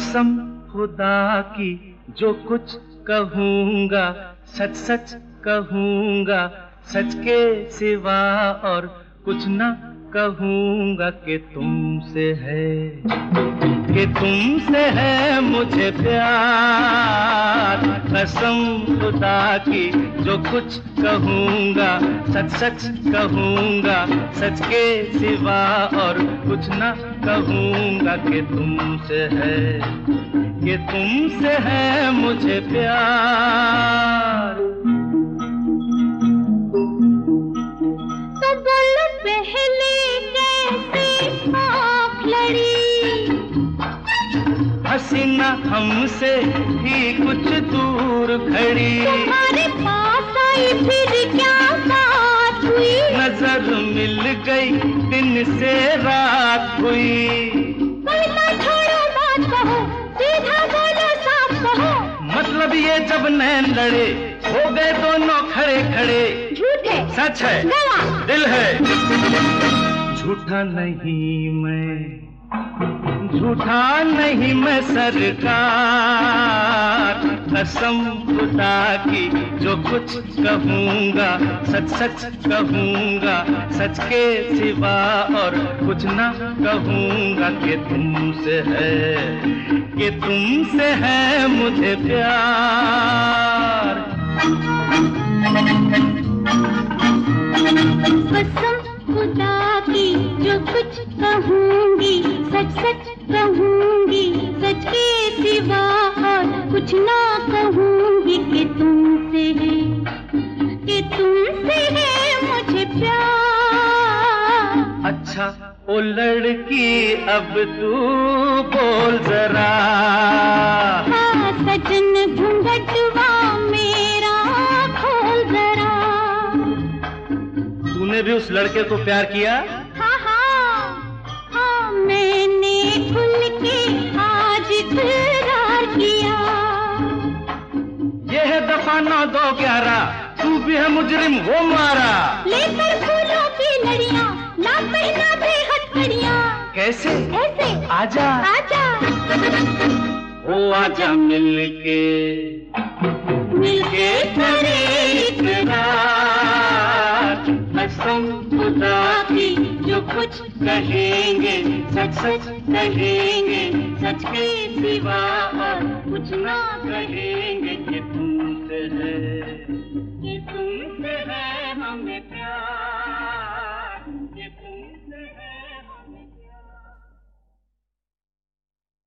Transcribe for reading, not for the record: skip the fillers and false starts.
कसम खुदा की जो कुछ कहूँगा सच सच कहूँगा, सच के सिवा और कुछ न कहूँगा। कि तुमसे है मुझे प्यार, कसम खुदा की जो कुछ कहूँगा सच सच कहूँगा, सच के सिवा और कुछ न कहूँगा। कि तुमसे है मुझे प्यार। तो बोलो पहले कैसे आँख लड़ी, हसीना हमसे ही कुछ दूर खड़ी। तुम्हारे पास आई फिर क्या बात हुई, नजर मिल गई दिन से रात हुई। बोलना छोड़ो बात कहो, सीधा बोलो साफ कहो। मतलब ये जब नैन लड़े हो गए दोनों खड़े खड़े। झूठ है सच है गवाह, दिल है झूठा नहीं मैं, झूठा नहीं मैं सरकार। कसम खुदा की जो कुछ कहूँगा सच सच कहूँगा, सच के सिवा और कुछ न कहूँगा। कि तुमसे है मुझे प्यार। कसम खुदा की जो कुछ कहूँगी सच सच कहूँगी, सच के सिवा और कुछ ना कहूँगी। कि तुमसे है मुझे प्यार। अच्छा ओ लड़की अब तू बोल जरा, हाँ सजन घूंघटवा मेरा खोल जरा। तूने भी उस लड़के को प्यार किया? हाँ हाँ मैंने खुल के आज इकरार किया। ये है दफा 9-2-11, तू भी है मुजरिम वो मारा। लेकर फूलों की लड़ियाँ ना पहना बेहद। कैसे ऐसे आजा आजा ओ आजा मिलके करे इकरार। कसम खुदा की जो कुछ कहेंगे सच सच कहेंगे, सच के सिवा और कुछ ना कहेंगे। कि तुमसे है हमें प्यार।